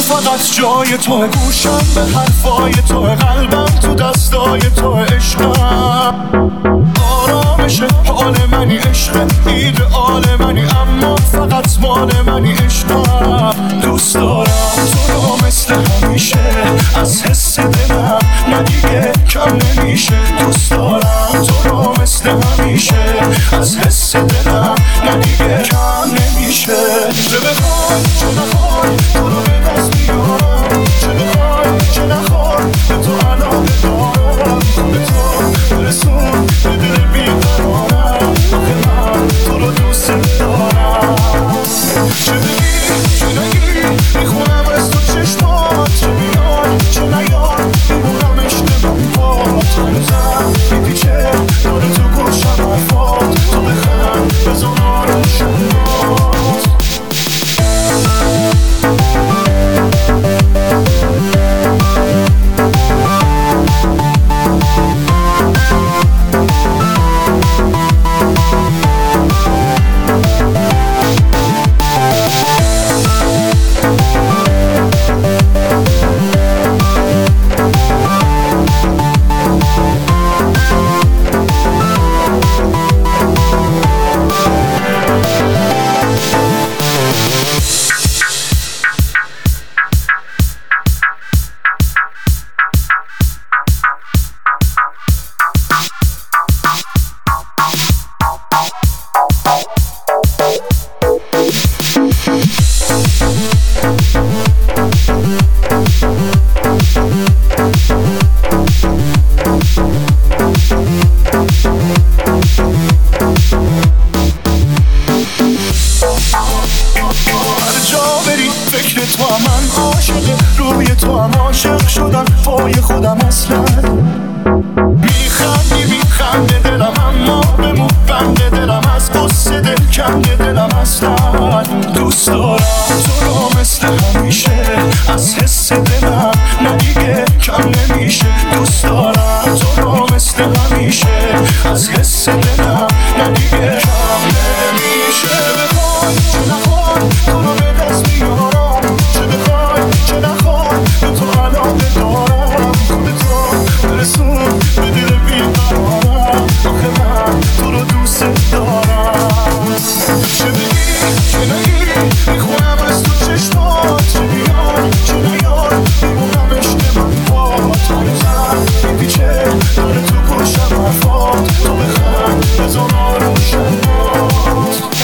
فقط جای تو، گوشم به حرفای تو، قلبم تو دستای تو، عشقم آرامش حال منی، عشق ایدئال منی، اما فقط مال منی، عشقم دوست دارم تو رو مثل همیشه، از حس دلم نه دیگه کم نمیشه، دوست دارم تو رو مثل همیشه، از حس دلم نه دیگه کم نمیشه. چه بخوای چه نخوای تو رو به دست میارم، چه بخوای چه نخوای به تو علاقه دارم، به تو برسون به دل بیقرارم، آخه من تو رو دوست دارم. چه بگی چه نگی میخونم از تو چشمات، چه بیای چه نیای میمونم عشق من باد، هنوزم میپیچه داره تو گوشم حرفات، تو بخند بزن آروشم باد. روی تو هم عاشق شدم پای خودم اصلا، میخنده دلم اما بمون بنده دلم، از قصه دل کنده دلم اصلا، دوست دارم تو رو مثل همیشه، از حس دلم نه دیگه کم نمیشه، دوست دارم تو رو مثل همیشه، از حس دلم نه دیگه کم نمیشه. بخوای چه نخوای تو رو به دست میارم، چه بخوای چه نخوای به تو علاقه دارم، به تو برسون به دل بیقرارم، آخه من تو رو دوست دارم. چه بگی چه نگی میخونم از تو چشمات، چه بیای چه نیای میمونم عشق من باد، هنوزم میپیچه داره تو گوشم حرفات، تو بخند بزن آروشم باد.